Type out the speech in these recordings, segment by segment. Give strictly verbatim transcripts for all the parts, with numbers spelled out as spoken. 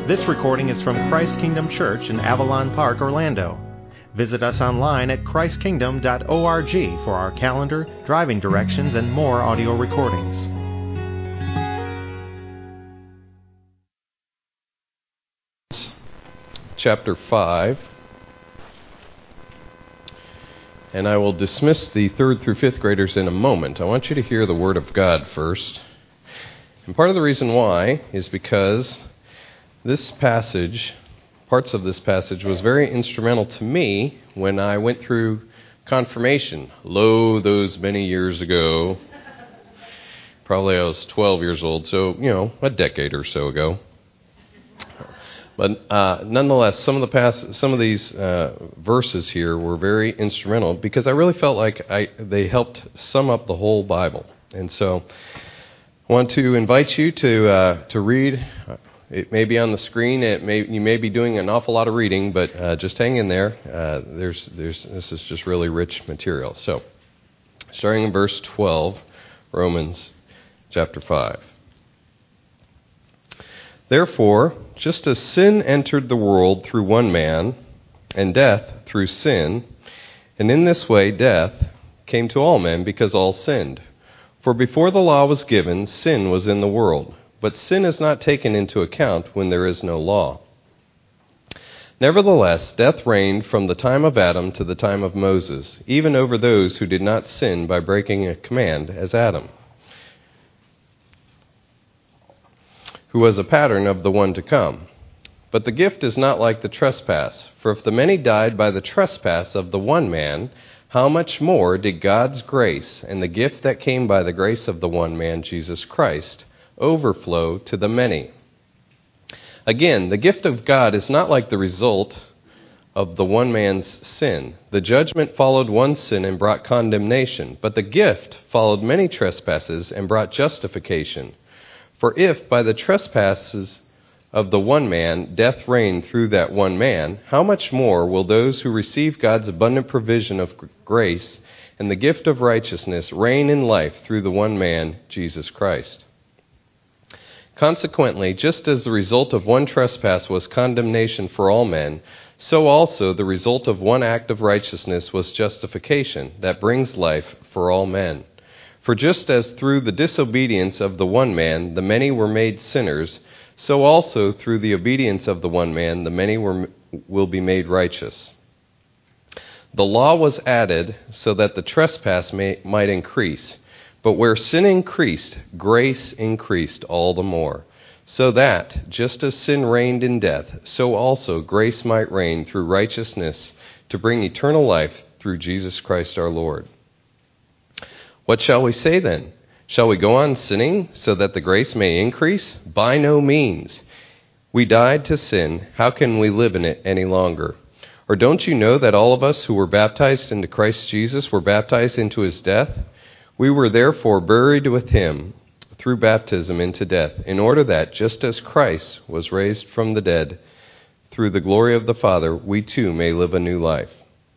This recording is from Christ Kingdom Church in Avalon Park, Orlando. Visit us online at christ kingdom dot org for our calendar, driving directions, and more audio recordings. Chapter five. And I will dismiss the third through fifth graders in a moment. I want you to hear the Word of God first. And part of the reason why is because this passage, parts of this passage, was very instrumental to me when I went through confirmation. Lo, those many years ago. Probably I was twelve years old, so, you know, a decade or so ago. But uh, nonetheless, some of the past, some of these uh, verses here were very instrumental because I really felt like I, they helped sum up the whole Bible. And so I want to invite you to uh, to read. It may be on the screen. It may you may be doing an awful lot of reading, but uh, just hang in there. Uh, there's there's this is just really rich material. So, starting in verse twelve, Romans chapter five. Therefore, just as sin entered the world through one man, and death through sin, and in this way death came to all men because all sinned. For before the law was given, sin was in the world. But sin is not taken into account when there is no law. Nevertheless, death reigned from the time of Adam to the time of Moses, even over those who did not sin by breaking a command, as Adam, who was a pattern of the one to come. But the gift is not like the trespass. For if the many died by the trespass of the one man, how much more did God's grace and the gift that came by the grace of the one man, Jesus Christ, overflow to the many? Again, the gift of God is not like the result of the one man's sin. The judgment followed one sin and brought condemnation, but the gift followed many trespasses and brought justification. For if by the trespasses of the one man death reigned through that one man, how much more will those who receive God's abundant provision of grace and the gift of righteousness reign in life through the one man, Jesus Christ? Consequently, just as the result of one trespass was condemnation for all men, so also the result of one act of righteousness was justification that brings life for all men. For just as through the disobedience of the one man the many were made sinners, so also through the obedience of the one man the many were, will be made righteous. The law was added so that the trespass may, might increase. But where sin increased, grace increased all the more, so that, just as sin reigned in death, so also grace might reign through righteousness to bring eternal life through Jesus Christ our Lord. What shall we say then? Shall we go on sinning so that the grace may increase? By no means. We died to sin. How can we live in it any longer? Or don't you know that all of us who were baptized into Christ Jesus were baptized into his death? We were therefore buried with him through baptism into death, in order that, just as Christ was raised from the dead through the glory of the Father, we too may live a new life.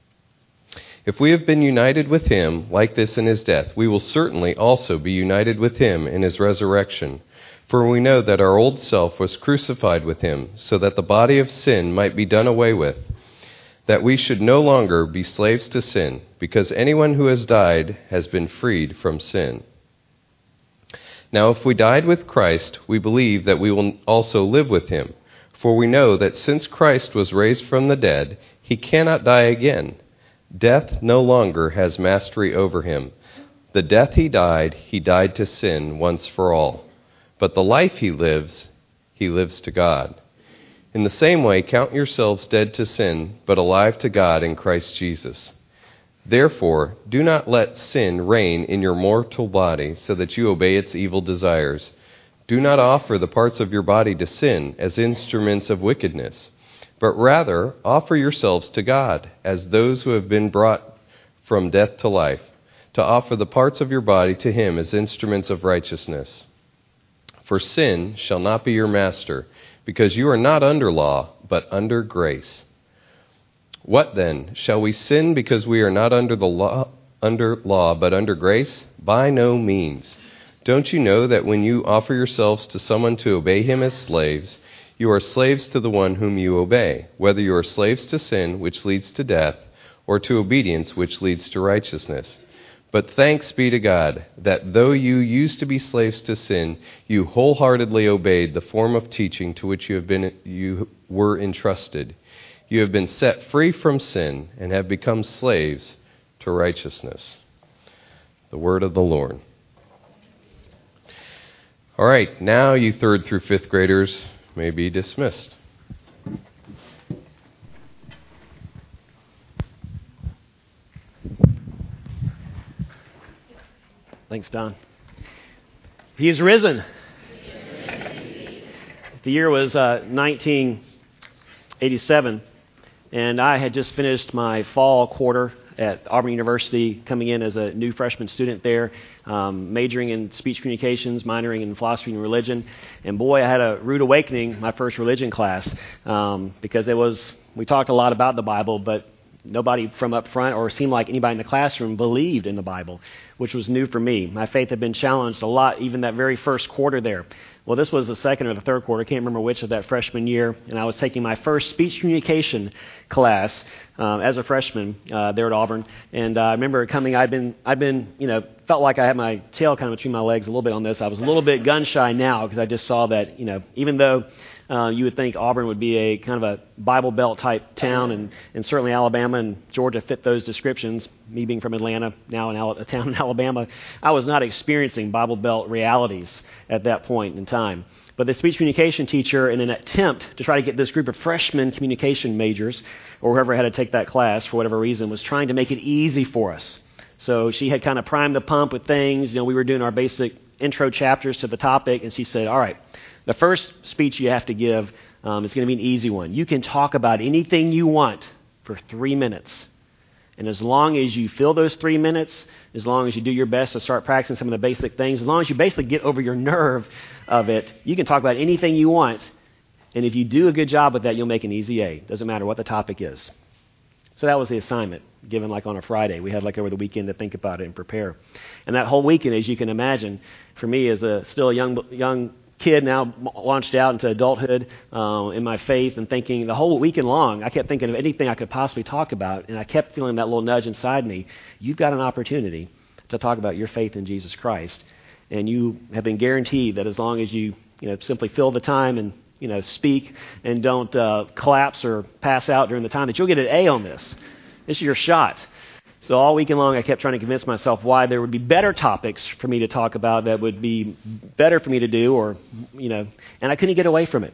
If we have been united with him like this in his death, we will certainly also be united with him in his resurrection. For we know that our old self was crucified with him, so that the body of sin might be done away with, that we should no longer be slaves to sin, because anyone who has died has been freed from sin. Now, if we died with Christ, we believe that we will also live with him. For we know that since Christ was raised from the dead, he cannot die again. Death no longer has mastery over him. The death he died, he died to sin once for all. But the life he lives, he lives to God. In the same way, count yourselves dead to sin, but alive to God in Christ Jesus. Therefore, do not let sin reign in your mortal body, so that you obey its evil desires. Do not offer the parts of your body to sin as instruments of wickedness, but rather offer yourselves to God as those who have been brought from death to life, to offer the parts of your body to him as instruments of righteousness. For sin shall not be your master, because you are not under law, but under grace. What then? Shall we sin because we are not under the law, under law, but under grace? By no means. Don't you know that when you offer yourselves to someone to obey him as slaves, You are slaves to the one whom you obey, whether you are slaves to sin, which leads to death, or to obedience, which leads to righteousness. But thanks be to God that though you used to be slaves to sin, you wholeheartedly obeyed the form of teaching to which you have been you were entrusted. You have been set free from sin and have become slaves to righteousness. The word of the Lord. All right, now you third through fifth graders may be dismissed. Thanks, Don. He is risen. The year was uh, nineteen eighty-seven, and I had just finished my fall quarter at Auburn University, coming in as a new freshman student there, um, majoring in speech communications, minoring in philosophy and religion. And boy, I had a rude awakening my first religion class, um, because it was, we talked a lot about the Bible, but nobody from up front or seemed like anybody in the classroom believed in the Bible, which was new for me. My faith had been challenged a lot, even that very first quarter there. Well, this was the second or the third quarter, I can't remember which of that freshman year, and I was taking my first speech communication class um, as a freshman uh, there at Auburn. And uh, I remember coming, I'd been, I'd been, you know, felt like I had my tail kind of between my legs a little bit on this. I was a little bit gun shy now because I just saw that, you know, even though Uh, you would think Auburn would be a kind of a Bible Belt type town, and, and certainly Alabama and Georgia fit those descriptions. Me being from Atlanta, now in Al- a town in Alabama, I was not experiencing Bible Belt realities at that point in time. But the speech communication teacher, in an attempt to try to get this group of freshman communication majors, or whoever had to take that class for whatever reason, was trying to make it easy for us. So she had kind of primed the pump with things. You know, we were doing our basic intro chapters to the topic, and she said, all right, the first speech you have to give um, is going to be an easy one. You can talk about anything you want for three minutes. And as long as you fill those three minutes, as long as you do your best to start practicing some of the basic things, as long as you basically get over your nerve of it, you can talk about anything you want. And if you do a good job with that, you'll make an easy A. Doesn't matter what the topic is. So that was the assignment given like on a Friday. We had like over the weekend to think about it and prepare. And that whole weekend, as you can imagine, for me as a still a young young kid now launched out into adulthood uh, in my faith and thinking the whole weekend long, I kept thinking of anything I could possibly talk about, and I kept feeling that little nudge inside me. You've got an opportunity to talk about your faith in Jesus Christ, and you have been guaranteed that as long as you, you know, simply fill the time and, you know, speak and don't uh, collapse or pass out during the time, that you'll get an A on this. This is your shot. So all weekend long, I kept trying to convince myself why there would be better topics for me to talk about that would be better for me to do, or, you know, and I couldn't get away from it.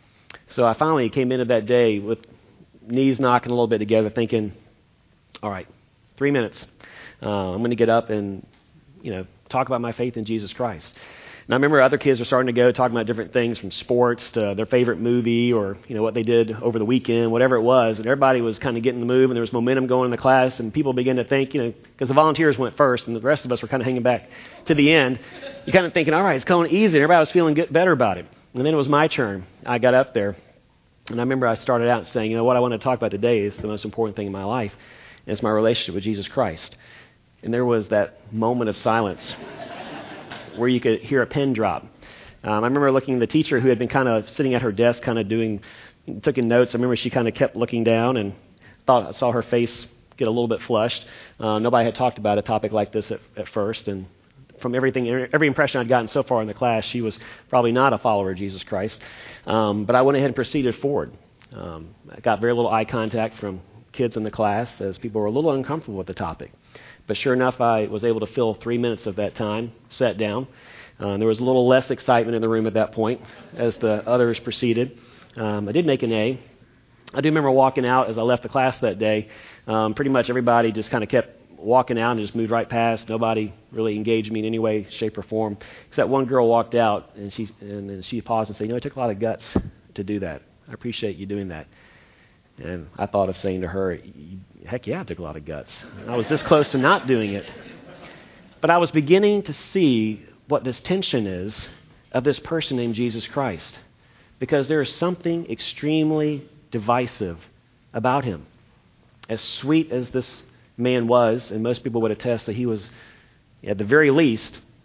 So I finally came into that day with knees knocking a little bit together, thinking, all right, three minutes. Uh, I'm going to get up and, you know, talk about my faith in Jesus Christ. And I remember other kids were starting to go talking about different things from sports to their favorite movie or, you know, what they did over the weekend, whatever it was. And everybody was kind of getting the move, and there was momentum going in the class, and people began to think, you know, because the volunteers went first and the rest of us were kind of hanging back to the end. You're kind of thinking, all right, it's going easy. And everybody was feeling good, better about it. And then it was my turn. I got up there, and I remember I started out saying, you know, what I want to talk about today is the most important thing in my life, and it's my relationship with Jesus Christ. And there was that moment of silence where you could hear a pin drop. Um, I remember looking at the teacher who had been kind of sitting at her desk, kind of doing, taking notes. I remember she kind of kept looking down, and thought I saw her face get a little bit flushed. Uh, nobody had talked about a topic like this at, at first, and from everything, every impression I'd gotten so far in the class, she was probably not a follower of Jesus Christ. Um, but I went ahead and proceeded forward. Um, I got very little eye contact from kids in the class as people were a little uncomfortable with the topic. But sure enough, I was able to fill three minutes of that time, sat down. Uh, there was a little less excitement in the room at that point as the others proceeded. Um, I did make an A. I do remember walking out as I left the class that day. Um, pretty much everybody just kind of kept walking out and just moved right past. Nobody really engaged me in any way, shape, or form. Except one girl walked out, and she and, and she paused and said, you know, it took a lot of guts to do that. I appreciate you doing that. And I thought of saying to her, heck yeah, it took a lot of guts. I was this close to not doing it. But I was beginning to see what this tension is of this person named Jesus Christ. Because there is something extremely divisive about him. As sweet as this man was, and most people would attest that he was, at the very least,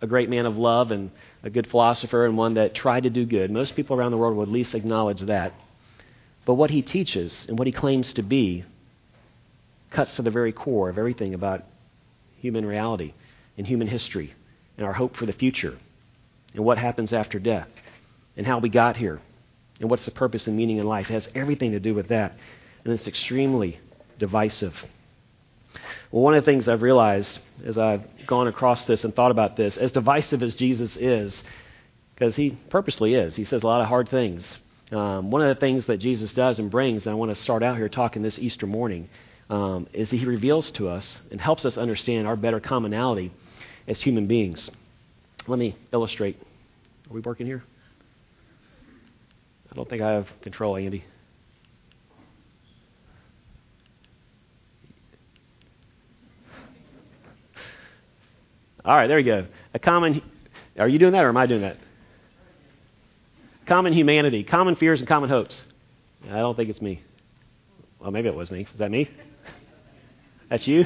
a great man of love and a good philosopher and one that tried to do good. Most people around the world would at least acknowledge that. But what he teaches and what he claims to be cuts to the very core of everything about human reality and human history and our hope for the future and what happens after death and how we got here and what's the purpose and meaning in life. It has everything to do with that, and it's extremely divisive. Well, one of the things I've realized as I've gone across this and thought about this, as divisive as Jesus is, because he purposely is, he says a lot of hard things. Um, one of the things that Jesus does and brings, and I want to start out here talking this Easter morning, um, is he reveals to us and helps us understand our better commonality as human beings. Let me illustrate. Are we working here? I don't think I have control, Andy. All right, there we go. A common, are you doing that or am I doing that? Common humanity, common fears and common hopes. I don't think it's me. Well, maybe it was me. Is that me? That's you?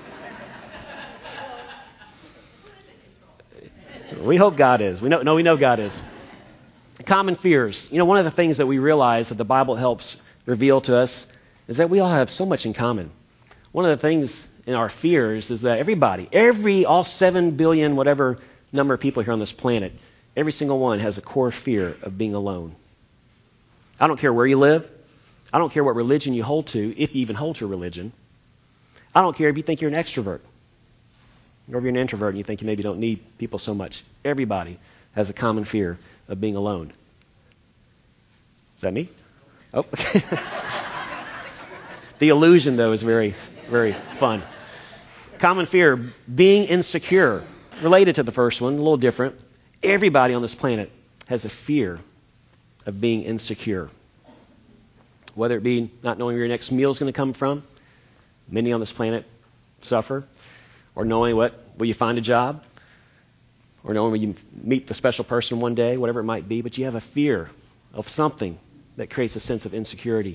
We hope God is. We know, no, we know God is. Common fears. You know, one of the things that we realize that the Bible helps reveal to us is that we all have so much in common. One of the things in our fears is that everybody, every, all seven billion, whatever number of people here on this planet, every single one has a core fear of being alone. I don't care where you live. I don't care what religion you hold to, if you even hold to a religion. I don't care if you think you're an extrovert or if you're an introvert and you think you maybe don't need people so much. Everybody has a common fear of being alone. Is that me? Oh, okay. The illusion, though, is very, very fun. Common fear, being insecure. Related to the first one, a little different. Everybody on this planet has a fear of being insecure. Whether it be not knowing where your next meal is going to come from, many on this planet suffer, or knowing what, will you find a job, or knowing will you meet the special person one day, whatever it might be, but you have a fear of something that creates a sense of insecurity.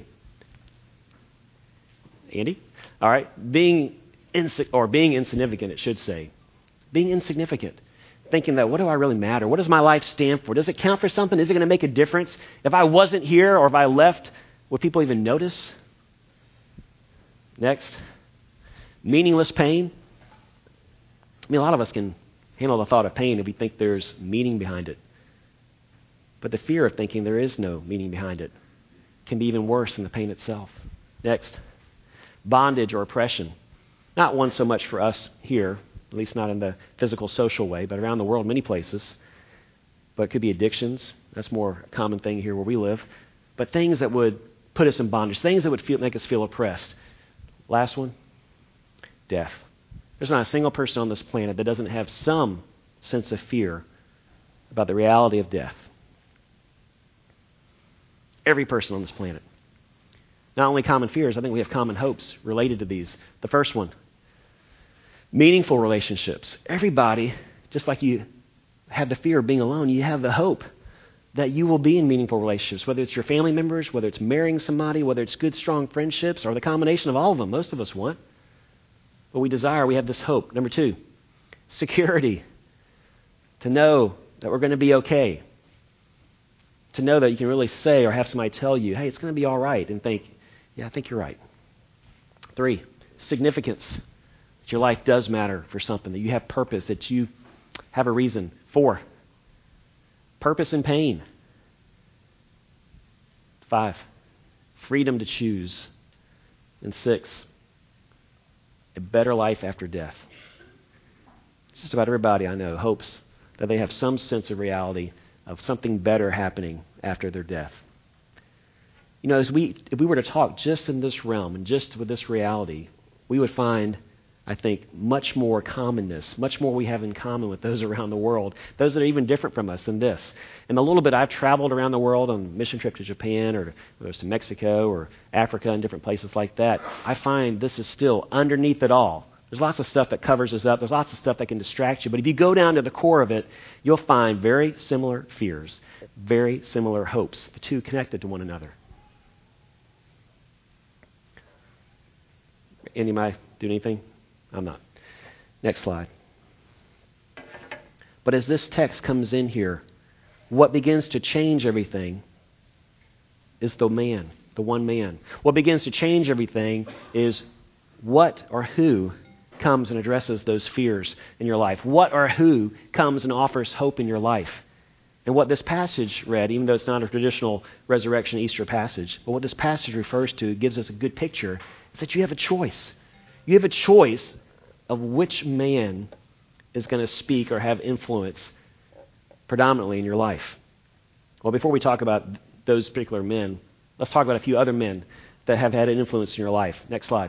Andy? All right. Being insi- or being insignificant, it should say. Being insignificant. Thinking that, what do I really matter? What does my life stand for? Does it count for something? Is it going to make a difference? If I wasn't here or if I left, would people even notice? Next. Meaningless pain. I mean, a lot of us can handle the thought of pain if we think there's meaning behind it. But the fear of thinking there is no meaning behind it can be even worse than the pain itself. Next. Bondage or oppression. Not one so much for us here, at least not in the physical, social way, but around the world, many places. But it could be addictions. That's more a common thing here where we live. But things that would put us in bondage, things that would feel, make us feel oppressed. Last one, death. There's not a single person on this planet that doesn't have some sense of fear about the reality of death. Every person on this planet. Not only common fears, I think we have common hopes related to these. The first one, meaningful relationships. Everybody, just like you have the fear of being alone, you have the hope that you will be in meaningful relationships, whether it's your family members, whether it's marrying somebody, whether it's good, strong friendships, or the combination of all of them. Most of us want. But we desire, we have this hope. Number two, security. To know that we're going to be okay. To know that you can really say or have somebody tell you, hey, it's going to be all right, and think, yeah, I think you're right. Three, significance. That your life does matter for something, that you have purpose, that you have a reason. Four, purpose and pain. Five, freedom to choose. And six, a better life after death. Just about everybody I know hopes that they have some sense of reality of something better happening after their death. You know, as we, if we were to talk just in this realm and just with this reality, we would find, I think, much more commonness, much more we have in common with those around the world, those that are even different from us than this. And the little bit I've traveled around the world on a mission trip to Japan or whether it's to Mexico or Africa and different places like that, I find this is still underneath it all. There's lots of stuff that covers us up. There's lots of stuff that can distract you. But if you go down to the core of it, you'll find very similar fears, very similar hopes, the two connected to one another. Andy, am I doing anything? I'm not. Next slide. But as this text comes in here, what begins to change everything is the man, the one man. What begins to change everything is what or who comes and addresses those fears in your life. What or who comes and offers hope in your life. And what this passage read, even though it's not a traditional resurrection Easter passage, but what this passage refers to, gives us a good picture, is that you have a choice. You have a choice of which man is going to speak or have influence predominantly in your life. Well, before we talk about those particular men, let's talk about a few other men that have had an influence in your life. Next slide.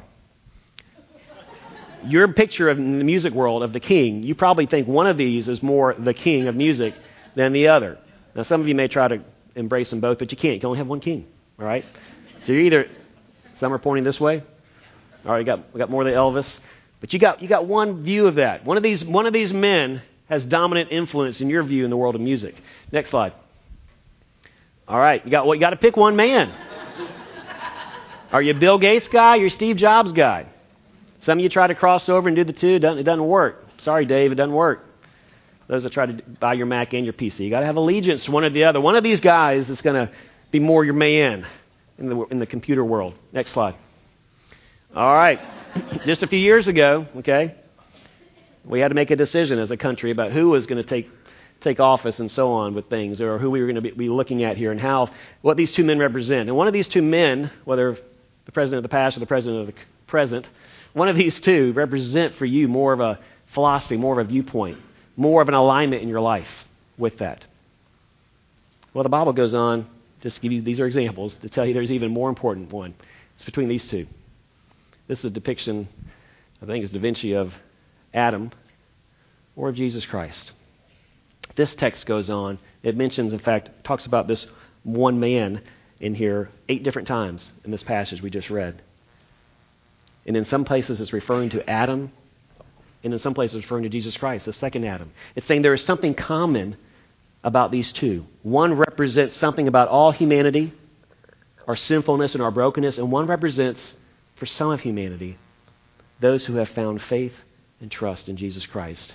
Your picture of in the music world of the king, you probably think one of these is more the king of music than the other. Now, some of you may try to embrace them both, but you can't. You can only have one king, all right? So you're either, some are pointing this way. All right, we got, we got more of the Elvis. But you got, you got one view of that. One of these, one of these men has dominant influence in your view in the world of music. Next slide. All right, you got, well, you got to pick one man. Are you a Bill Gates guy or you a Steve Jobs guy? Some of you try to cross over and do the two. It doesn't, it doesn't work. Sorry, Dave, it doesn't work. Those that try to buy your Mac and your P C. You got to have allegiance to one or the other. One of these guys is going to be more your man in the, in the computer world. Next slide. All right. Just a few years ago, okay, we had to make a decision as a country about who was going to take take office and so on with things, or who we were going to be, be looking at here and how, what these two men represent. And one of these two men, whether the president of the past or the president of the present, one of these two represent for you more of a philosophy, more of a viewpoint, more of an alignment in your life with that. Well, the Bible goes on, just to give you, these are examples, to tell you there's even more important one. It's between these two. This is a depiction, I think it's Da Vinci, of Adam or of Jesus Christ. This text goes on. It mentions, in fact, talks about this one man in here eight different times in this passage we just read. And in some places it's referring to Adam, and in some places it's referring to Jesus Christ, the second Adam. It's saying there is something common about these two. One represents something about all humanity, our sinfulness and our brokenness, and one represents, for some of humanity, those who have found faith and trust in Jesus Christ.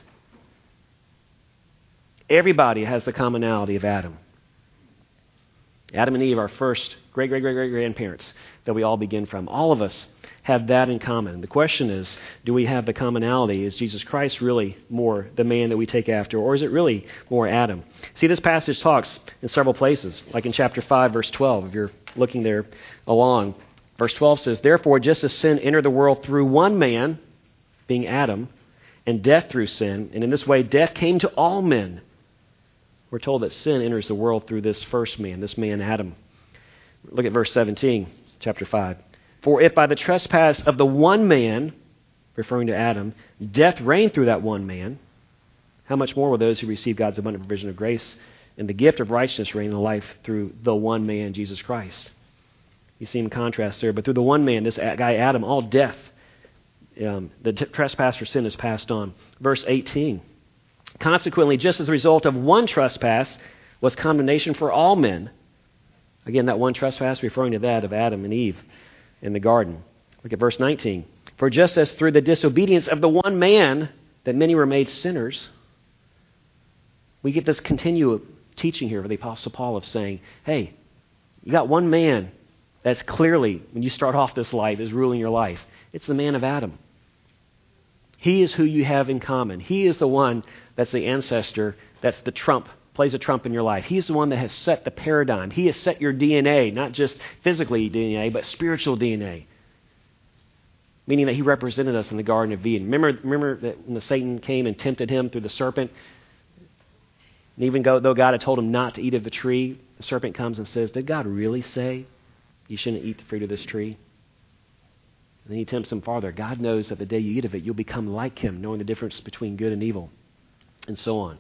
Everybody has the commonality of Adam. Adam and Eve are first great, great, great, great grandparents that we all begin from. All of us have that in common. The question is, do we have the commonality? Is Jesus Christ really more the man that we take after, or is it really more Adam? See, this passage talks in several places, like in chapter five, verse twelve, if you're looking there along. Verse twelve says, "Therefore, just as sin entered the world through one man, being Adam, and death through sin, and in this way death came to all men." We're told that sin enters the world through this first man, this man Adam. Look at verse seventeen, chapter five. "For if by the trespass of the one man," referring to Adam, "death reigned through that one man, how much more will those who receive God's abundant provision of grace and the gift of righteousness reign in life through the one man, Jesus Christ?" You see in contrast there, but through the one man, this guy Adam, all death, um, the t- trespass for sin is passed on. Verse eighteen. "Consequently, just as a result of one trespass was condemnation for all men." Again, that one trespass referring to that of Adam and Eve in the garden. Look at verse nineteen. "For just as through the disobedience of the one man that many were made sinners," we get this continual teaching here of the Apostle Paul of saying, hey, you got one man that's clearly, when you start off this life, is ruling your life. It's the man of Adam. He is who you have in common. He is the one that's the ancestor, that's the trump, plays a trump in your life. He's the one that has set the paradigm. He has set your D N A, not just physically D N A, but spiritual D N A. Meaning that he represented us in the Garden of Eden. Remember, remember that when the Satan came and tempted him through the serpent? And even though God had told him not to eat of the tree, the serpent comes and says, "Did God really say you shouldn't eat the fruit of this tree?" And then he tempts him farther. God knows that the day you eat of it, you'll become like him, knowing the difference between good and evil, and so on.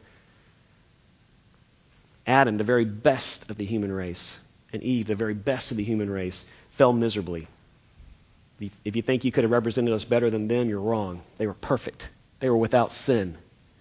Adam, the very best of the human race, and Eve, the very best of the human race, fell miserably. If you think you could have represented us better than them, you're wrong. They were perfect. They were without sin.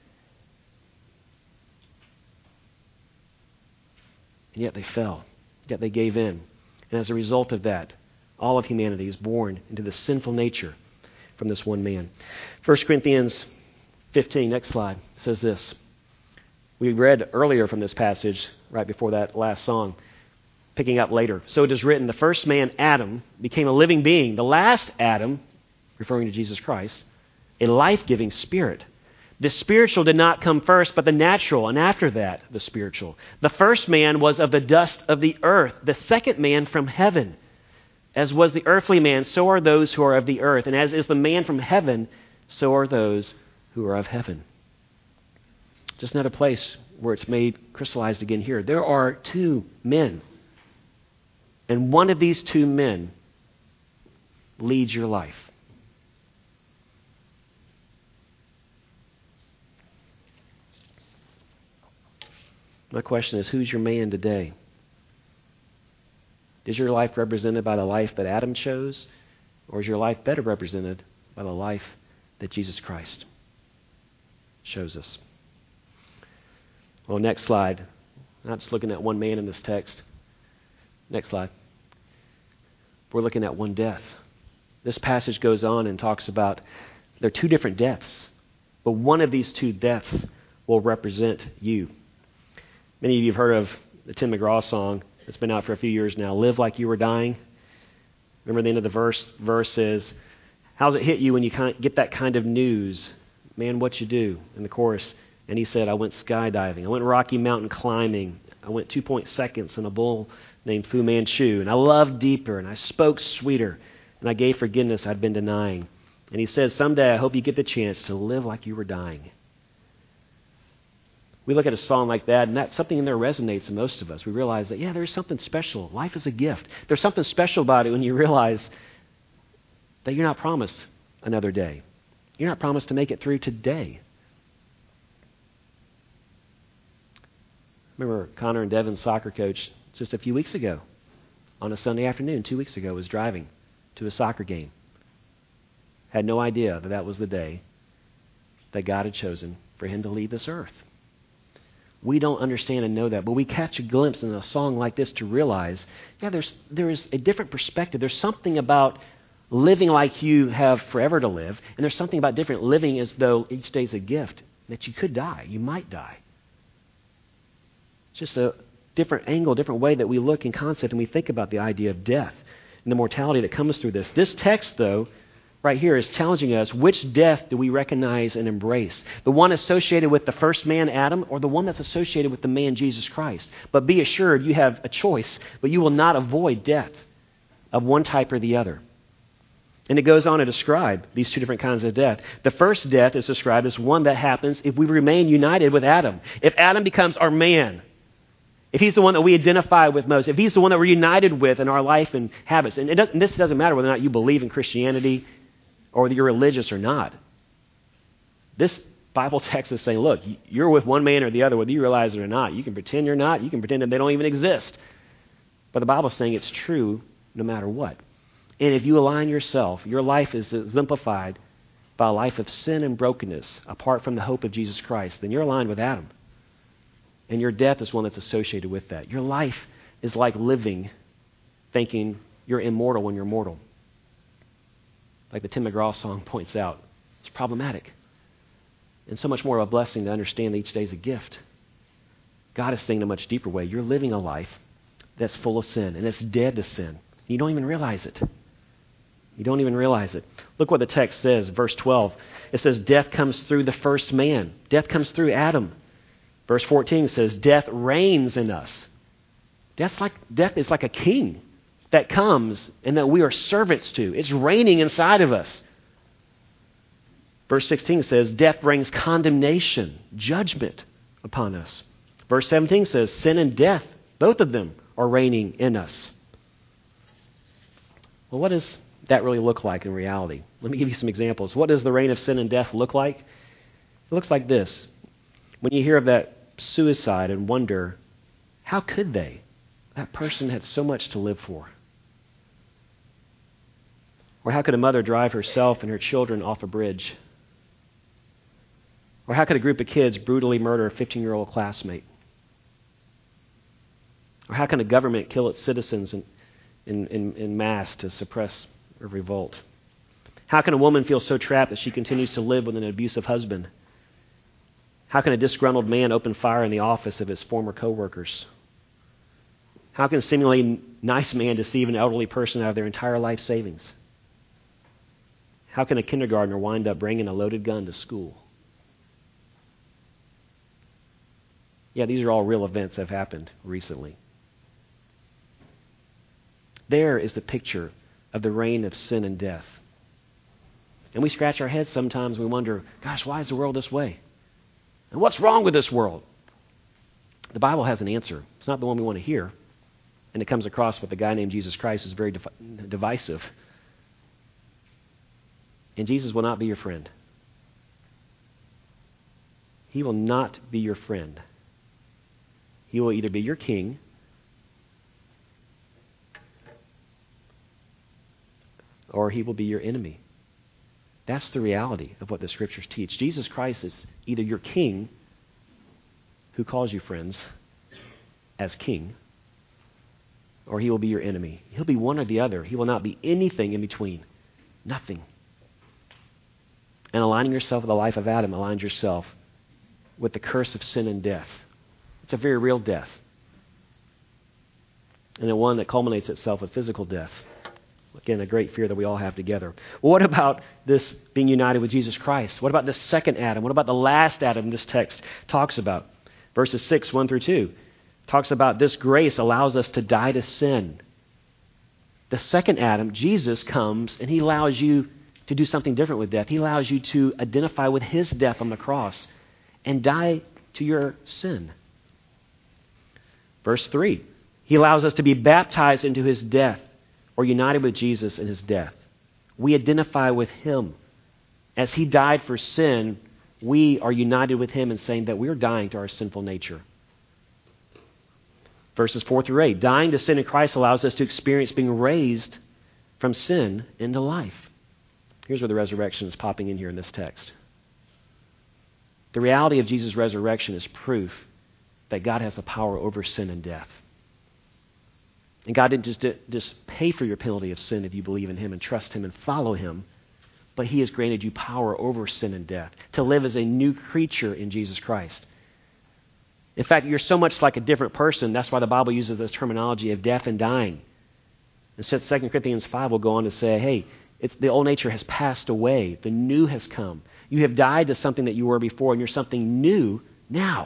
And yet they fell. Yet they gave in. And as a result of that, all of humanity is born into the sinful nature from this one man. First Corinthians fifteen, next slide, says this. We read earlier from this passage, right before that last song, picking up later. So it is written, the first man, Adam, became a living being. The last Adam, referring to Jesus Christ, a life-giving spirit. The spiritual did not come first, but the natural, and after that, the spiritual. The first man was of the dust of the earth, the second man from heaven. As was the earthly man, so are those who are of the earth. And as is the man from heaven, so are those who are of heaven. Just another place where it's made crystallized again here. There are two men. And one of these two men leads your life. My question is, who's your man today? Is your life represented by the life that Adam chose? Or is your life better represented by the life that Jesus Christ shows us? Well, next slide. Not just looking at one man in this text. Next slide. We're looking at one death. This passage goes on and talks about there are two different deaths, but one of these two deaths will represent you. Many of you have heard of the Tim McGraw song that's been out for a few years now, Live Like You Were Dying. Remember the end of the verse? Verse says, how's it hit you when you kind of get that kind of news? Man, what you do? In the chorus. And he said, I went skydiving. I went Rocky Mountain climbing. I went two point seconds in a bull named Fu Manchu. And I loved deeper, and I spoke sweeter, and I gave forgiveness I'd been denying. And he said, someday I hope you get the chance to live like you were dying. We look at a song like that, and that something in there resonates in most of us. We realize that, yeah, there's something special. Life is a gift. There's something special about it when you realize that you're not promised another day. You're not promised to make it through today. I remember Connor and Devin's soccer coach just a few weeks ago, on a Sunday afternoon, two weeks ago, was driving to a soccer game. Had no idea that that was the day that God had chosen for him to leave this earth. We don't understand and know that, but we catch a glimpse in a song like this to realize, yeah, there's there is a different perspective. There's something about living like you have forever to live, and there's something about different living as though each day's a gift, that you could die, you might die. It's just a different angle, different way that we look in concept and we think about the idea of death and the mortality that comes through this. This text, though, right here is challenging us, which death do we recognize and embrace? The one associated with the first man, Adam, or the one that's associated with the man, Jesus Christ? But be assured you have a choice, but you will not avoid death of one type or the other. And it goes on to describe these two different kinds of death. The first death is described as one that happens if we remain united with Adam. If Adam becomes our man, if he's the one that we identify with most, if he's the one that we're united with in our life and habits, and, it doesn't, and this doesn't matter whether or not you believe in Christianity or whether you're religious or not. This Bible text is saying, look, you're with one man or the other, whether you realize it or not. You can pretend you're not. You can pretend that they don't even exist. But the Bible's saying it's true no matter what. And if you align yourself, your life is exemplified by a life of sin and brokenness apart from the hope of Jesus Christ, then you're aligned with Adam. And your death is one that's associated with that. Your life is like living thinking you're immortal when you're mortal. Like the Tim McGraw song points out, it's problematic. And so much more of a blessing to understand that each day is a gift. God is saying in a much deeper way, you're living a life that's full of sin, and it's dead to sin. You don't even realize it. You don't even realize it. Look what the text says, verse twelve. It says, death comes through the first man. Death comes through Adam. Verse fourteen says, death reigns in us. Death's like, death is like a king that comes and that we are servants to. It's reigning inside of us. Verse sixteen says, death brings condemnation, judgment upon us. Verse seventeen says, sin and death, both of them are reigning in us. Well, what does that really look like in reality? Let me give you some examples. What does the reign of sin and death look like? It looks like this. When you hear of that suicide and wonder, how could they? That person had so much to live for. Or how could a mother drive herself and her children off a bridge? Or how could a group of kids brutally murder a fifteen-year-old classmate? Or how can a government kill its citizens in, in, in, in mass to suppress or revolt? How can a woman feel so trapped that she continues to live with an abusive husband? How can a disgruntled man open fire in the office of his former coworkers? How can a seemingly nice man deceive an elderly person out of their entire life savings? How can a kindergartner wind up bringing a loaded gun to school? Yeah, these are all real events that have happened recently. There is the picture of the reign of sin and death. And we scratch our heads sometimes and we wonder, gosh, why is the world this way? And what's wrong with this world? The Bible has an answer. It's not the one we want to hear. And it comes across with a guy named Jesus Christ who's very div- divisive. And Jesus will not be your friend. He will not be your friend. He will either be your king or he will be your enemy. That's the reality of what the Scriptures teach. Jesus Christ is either your king, who calls you friends, as king, or he will be your enemy. He'll be one or the other. He will not be anything in between. Nothing. And aligning yourself with the life of Adam aligns yourself with the curse of sin and death. It's a very real death. And a one that culminates itself with physical death. Again, a great fear that we all have together. Well, what about this being united with Jesus Christ? What about the second Adam? What about the last Adam this text talks about? Verses six, one through two, talks about this grace allows us to die to sin. The second Adam, Jesus, comes and he allows you to do something different with death. He allows you to identify with his death on the cross and die to your sin. Verse three, he allows us to be baptized into his death, or united with Jesus in his death. We identify with him. As he died for sin, we are united with him in saying that we're dying to our sinful nature. Verses four through eight, dying to sin in Christ allows us to experience being raised from sin into life. Here's where the resurrection is popping in here in this text. The reality of Jesus' resurrection is proof that God has the power over sin and death. And God didn't just, just pay for your penalty of sin if you believe in him and trust him and follow him, but he has granted you power over sin and death, to live as a new creature in Jesus Christ. In fact, you're so much like a different person. That's why the Bible uses this terminology of death and dying. And so Second Corinthians five will go on to say, hey, it's, the old nature has passed away. The new has come. You have died to something that you were before, and you're something new now.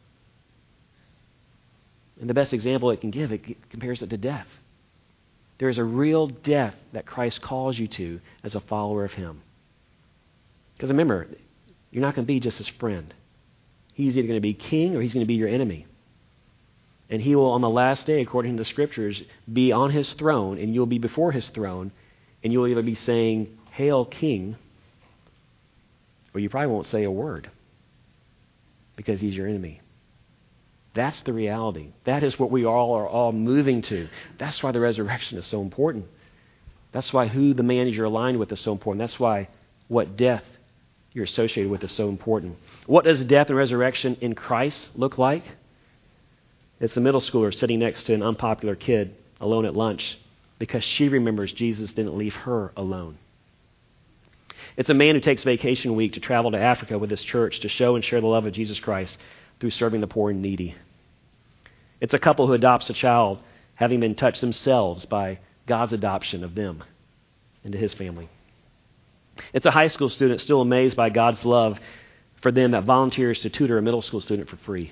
And the best example it can give, it compares it to death. There is a real death that Christ calls you to as a follower of him. Because remember, you're not going to be just his friend. He's either going to be king or he's going to be your enemy. And he will, on the last day, according to the Scriptures, be on his throne, and you'll be before his throne, and you'll either be saying, "Hail, King," or you probably won't say a word because he's your enemy. That's the reality. That is what we all are all moving to. That's why the resurrection is so important. That's why who the man is you're aligned with is so important. That's why what death you're associated with is so important. What does death and resurrection in Christ look like? It's a middle schooler sitting next to an unpopular kid alone at lunch because she remembers Jesus didn't leave her alone. It's a man who takes vacation week to travel to Africa with his church to show and share the love of Jesus Christ through serving the poor and needy. It's a couple who adopts a child, having been touched themselves by God's adoption of them into his family. It's a high school student still amazed by God's love for them that volunteers to tutor a middle school student for free.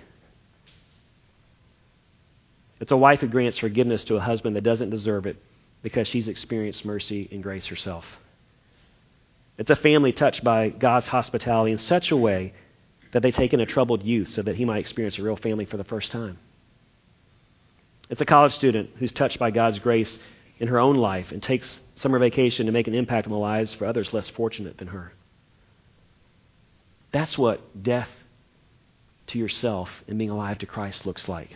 It's a wife who grants forgiveness to a husband that doesn't deserve it because she's experienced mercy and grace herself. It's a family touched by God's hospitality in such a way that they take in a troubled youth so that he might experience a real family for the first time. It's a college student who's touched by God's grace in her own life and takes summer vacation to make an impact on the lives for others less fortunate than her. That's what death to yourself and being alive to Christ looks like.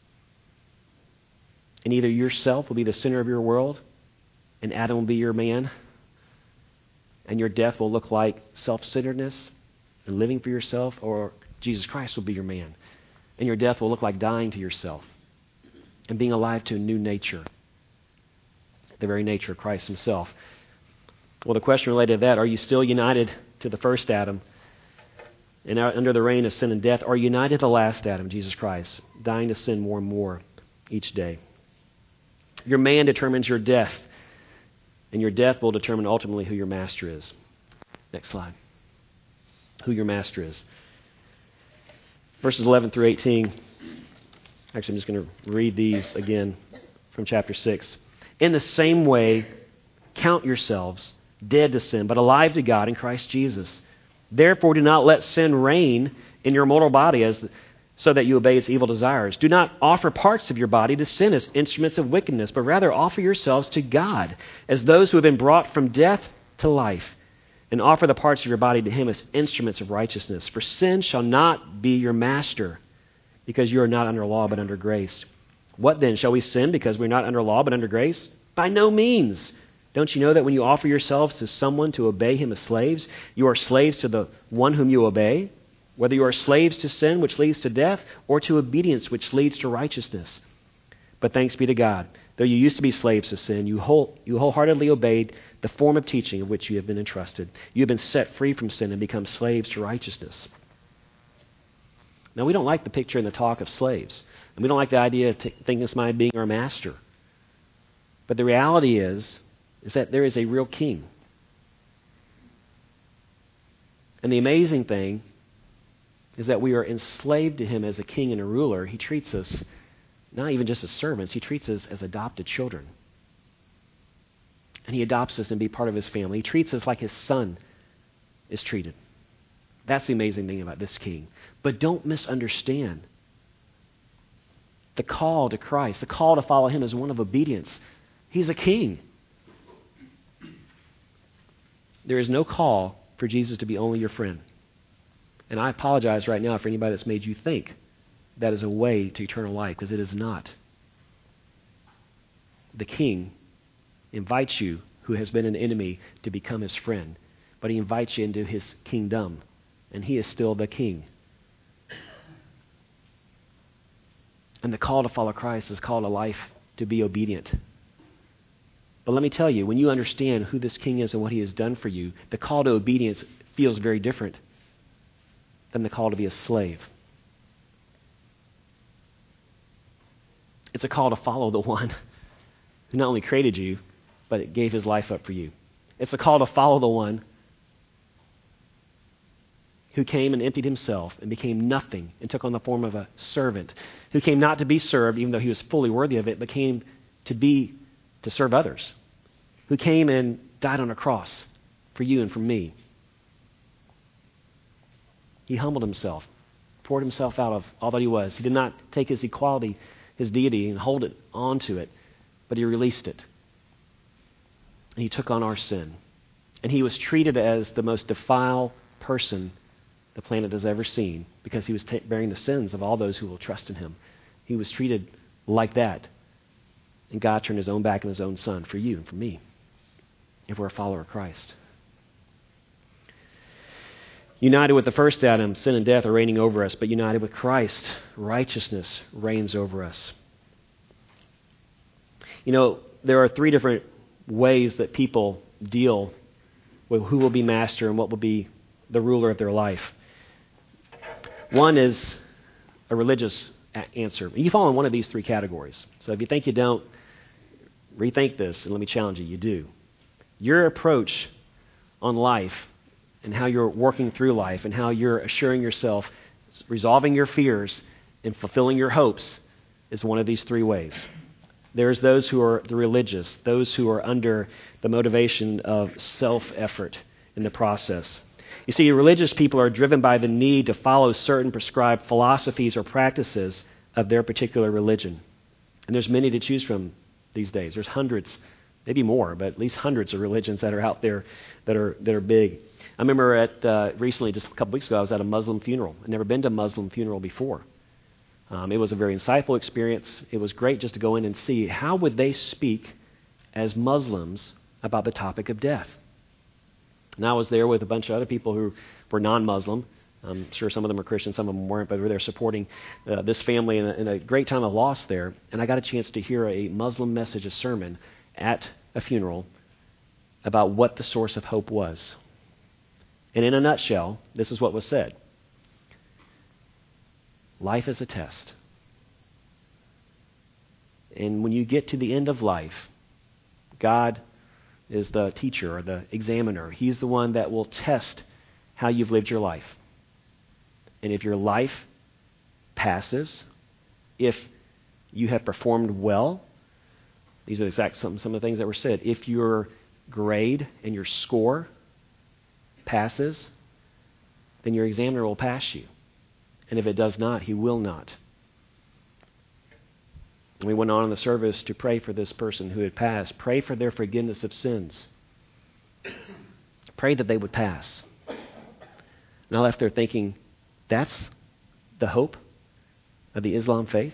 And either yourself will be the center of your world and Adam will be your man, and your death will look like self-centeredness and living for yourself, or Jesus Christ will be your man. And your death will look like dying to yourself and being alive to a new nature, the very nature of Christ himself. Well, the question related to that, are you still united to the first Adam? and are under the reign of sin and death, are united to the last Adam, Jesus Christ, dying to sin more and more each day. Your man determines your death, and your death will determine ultimately who your master is. Next slide. Who your master is. Verses eleven through eighteen. Actually, I'm just going to read these again from chapter six. In the same way, count yourselves dead to sin, but alive to God in Christ Jesus. Therefore, do not let sin reign in your mortal body as so that you obey its evil desires. Do not offer parts of your body to sin as instruments of wickedness, but rather offer yourselves to God as those who have been brought from death to life, and offer the parts of your body to Him as instruments of righteousness. For sin shall not be your master, because you are not under law but under grace. What then? Shall we sin because we're not under law but under grace? By no means. Don't you know that when you offer yourselves to someone to obey him as slaves, you are slaves to the one whom you obey? Whether you are slaves to sin, which leads to death, or to obedience, which leads to righteousness. But thanks be to God, though you used to be slaves to sin, you, whole, you wholeheartedly obeyed the form of teaching of which you have been entrusted. You have been set free from sin and become slaves to righteousness. Now, we don't like the picture and the talk of slaves. And we don't like the idea of t- thinking this mind being our master. But the reality is, is that there is a real king. And the amazing thing is that we are enslaved to him as a king and a ruler. He treats us not even just as servants, he treats us as adopted children. And he adopts us and be part of his family. He treats us like his son is treated. That's the amazing thing about this king. But don't misunderstand. The call to Christ, the call to follow him is one of obedience. He's a king. There is no call for Jesus to be only your friend. And I apologize right now for anybody that's made you think that is a way to eternal life, because it is not. The king invites you, who has been an enemy, to become his friend. But he invites you into his kingdom, and he is still the king. And the call to follow Christ is called a life to be obedient. But let me tell you, when you understand who this king is and what he has done for you, the call to obedience feels very different than the call to be a slave. It's a call to follow the one who not only created you, but gave his life up for you. It's a call to follow the one who came and emptied himself and became nothing and took on the form of a servant, who came not to be served, even though he was fully worthy of it, but came to be to serve others, who came and died on a cross for you and for me. He humbled himself, poured himself out of all that he was. He did not take his equality, his deity, and hold it onto it, but he released it. And he took on our sin. And he was treated as the most defiled person the planet has ever seen, because he was t- bearing the sins of all those who will trust in him. He was treated like that. And God turned his own back on his own son for you and for me, if we're a follower of Christ. United with the first Adam, sin and death are reigning over us, but united with Christ, righteousness reigns over us. You know, there are three different ways that people deal with who will be master and what will be the ruler of their life. One is a religious a- answer. You fall in one of these three categories. So if you think you don't, rethink this, and let me challenge you, you do. Your approach on life and how you're working through life and how you're assuring yourself, resolving your fears and fulfilling your hopes is one of these three ways. There's those who are the religious, those who are under the motivation of self-effort in the process. You see, religious people are driven by the need to follow certain prescribed philosophies or practices of their particular religion. And there's many to choose from these days. There's hundreds, maybe more, but at least hundreds of religions that are out there that are that are big. I remember at uh, recently, just a couple weeks ago, I was at a Muslim funeral. I'd never been to a Muslim funeral before. Um, it was a very insightful experience. It was great just to go in and see how would they speak as Muslims about the topic of death. And I was there with a bunch of other people who were non-Muslim. I'm sure some of them were Christian, some of them weren't, but we were there supporting uh, this family in a, in a great time of loss there. And I got a chance to hear a Muslim message, a sermon at a funeral about what the source of hope was. And in a nutshell, this is what was said. Life is a test. And when you get to the end of life, God is the teacher or the examiner. He's the one that will test how you've lived your life. And if your life passes, if you have performed well, these are exact some, some of the things that were said. If your grade and your score passes, then your examiner will pass you. And if it does not, he will not. And we went on in the service to pray for this person who had passed. Pray for their forgiveness of sins. Pray that they would pass. And I left there thinking, that's the hope of the Islam faith?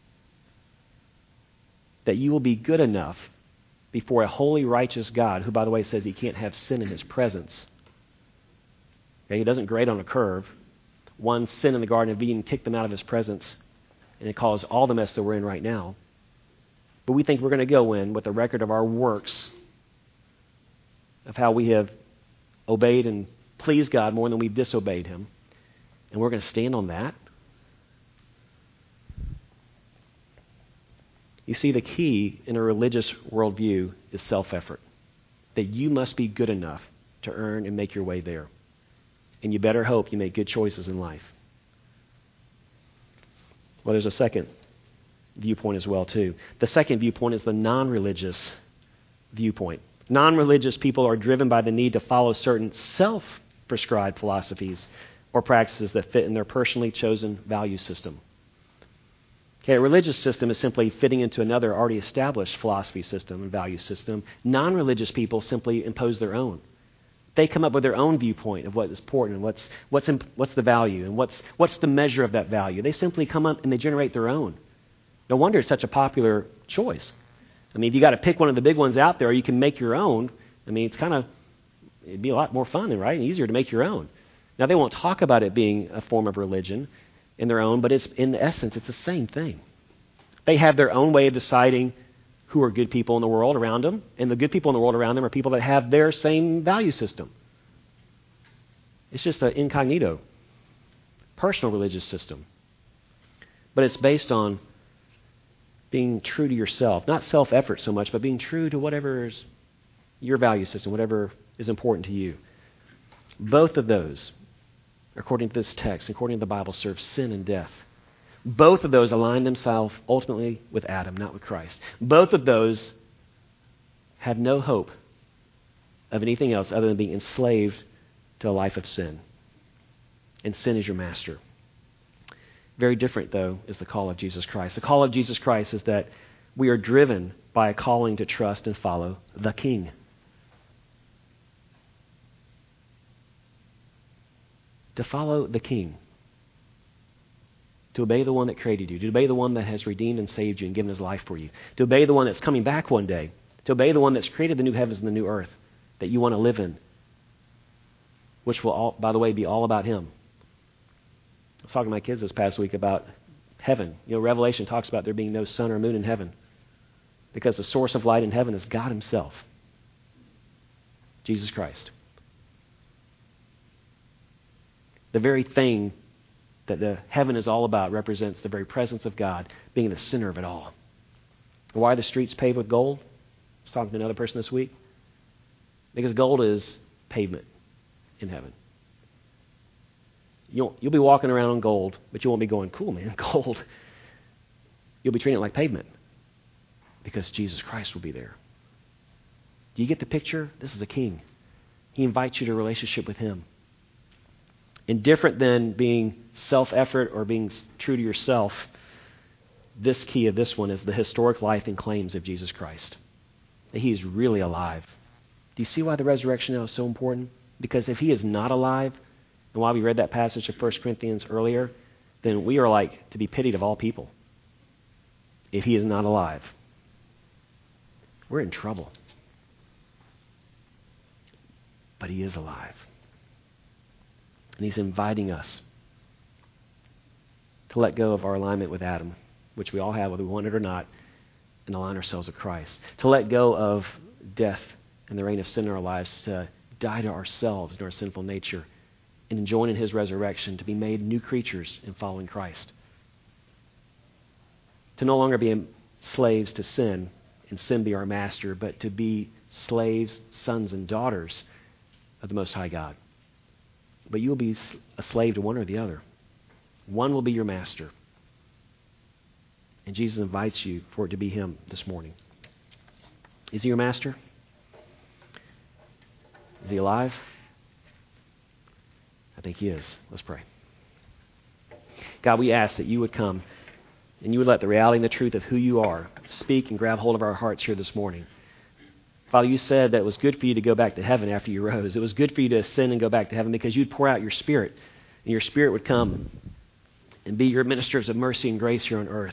That you will be good enough before a holy, righteous God, who, by the way, says he can't have sin in his presence. Okay, he doesn't grade on a curve. One sin in the Garden of Eden kicked them out of his presence, and it caused all the mess that we're in right now. But we think we're going to go in with a record of our works, of how we have obeyed and pleased God more than we've disobeyed him. And we're going to stand on that. You see, the key in a religious worldview is self-effort. That you must be good enough to earn and make your way there. And you better hope you make good choices in life. Well, there's a second viewpoint as well, too. The second viewpoint is the non-religious viewpoint. Non-religious people are driven by the need to follow certain self-prescribed philosophies or practices that fit in their personally chosen value system. Okay, a religious system is simply fitting into another already established philosophy system and value system. Non-religious people simply impose their own. They come up with their own viewpoint of what is important and what's what's imp- what's the value and what's what's the measure of that value. They simply come up and they generate their own. No wonder it's such a popular choice. I mean, if you got to pick one of the big ones out there, or you can make your own. I mean, it's kind of it'd be a lot more fun, right, and easier to make your own. Now, they won't talk about it being a form of religion in their own, but it's in essence, it's the same thing. They have their own way of deciding who are good people in the world around them, and the good people in the world around them are people that have their same value system. It's just an incognito, personal religious system. But it's based on being true to yourself, not self-effort so much, but being true to whatever is your value system, whatever is important to you. Both of those, according to this text, according to the Bible, serve sin and death. Both of those align themselves ultimately with Adam, not with Christ. Both of those have no hope of anything else other than being enslaved to a life of sin. And sin is your master. Very different, though, is the call of Jesus Christ. The call of Jesus Christ is that we are driven by a calling to trust and follow the King. To follow the King. To obey the one that created you. To obey the one that has redeemed and saved you and given his life for you. To obey the one that's coming back one day. To obey the one that's created the new heavens and the new earth that you want to live in. Which will, all, by the way, be all about him. I was talking to my kids this past week about heaven. You know, Revelation talks about there being no sun or moon in heaven. Because the source of light in heaven is God himself. Jesus Christ. The very thing that the heaven is all about represents the very presence of God being the center of it all. Why are the streets paved with gold? I was talking to another person this week. Because gold is pavement in heaven. You'll, you'll be walking around on gold, but you won't be going, cool, man, gold. You'll be treating it like pavement because Jesus Christ will be there. Do you get the picture? This is a king. He invites you to a relationship with him. And different than being self-effort or being true to yourself, this key of this one is the historic life and claims of Jesus Christ. That he is really alive. Do you see why the resurrection now is so important? Because if he is not alive, and why we read that passage of First Corinthians earlier, then we are like to be pitied of all people. If he is not alive, we're in trouble. But he is alive. And he's inviting us to let go of our alignment with Adam, which we all have whether we want it or not, and align ourselves with Christ. To let go of death and the reign of sin in our lives, to die to ourselves and our sinful nature, and join in his resurrection, to be made new creatures in following Christ. to no longer be slaves to sin and sin be our master, but to be slaves, sons, and daughters of the Most High God. But you will be a slave to one or the other. One will be your master. And Jesus invites you for it to be Him this morning. Is He your master? Is He alive? I think He is. Let's pray. God, we ask that you would come and you would let the reality and the truth of who you are speak and grab hold of our hearts here this morning. Father, you said that it was good for you to go back to heaven after you rose. It was good for you to ascend and go back to heaven because you'd pour out your Spirit, and your Spirit would come and be your ministers of mercy and grace here on earth.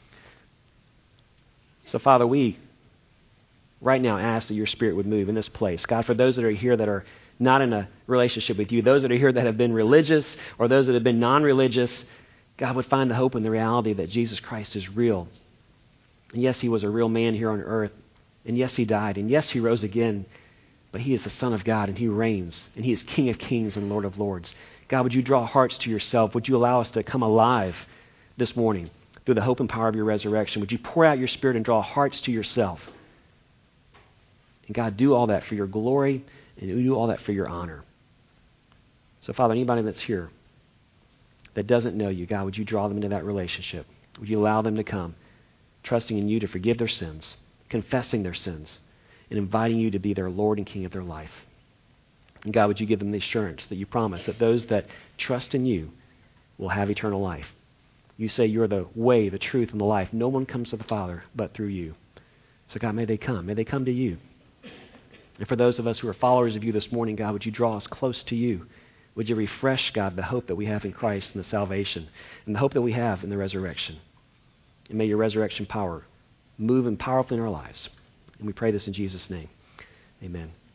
So, Father, we right now ask that your Spirit would move in this place. God, for those that are here that are not in a relationship with you, those that are here that have been religious or those that have been non-religious, God would find the hope in the reality that Jesus Christ is real. And yes, He was a real man here on earth. And yes, He died. And yes, He rose again. But He is the Son of God, and He reigns. And He is King of kings and Lord of lords. God, would you draw hearts to yourself? Would you allow us to come alive this morning through the hope and power of your resurrection? Would you pour out your Spirit and draw hearts to yourself? And God, do all that for your glory, and do all that for your honor. So, Father, anybody that's here that doesn't know you, God, would you draw them into that relationship? Would you allow them to come, trusting in you to forgive their sins, confessing their sins, and inviting you to be their Lord and King of their life? And God, would you give them the assurance that you promise that those that trust in you will have eternal life? You say you're the way, the truth, and the life. No one comes to the Father but through you. So God, may they come. May they come to you. And for those of us who are followers of you this morning, God, would you draw us close to you? Would you refresh, God, the hope that we have in Christ and the salvation and the hope that we have in the resurrection? And may your resurrection power move and powerfully in our lives. And we pray this in Jesus' name. Amen.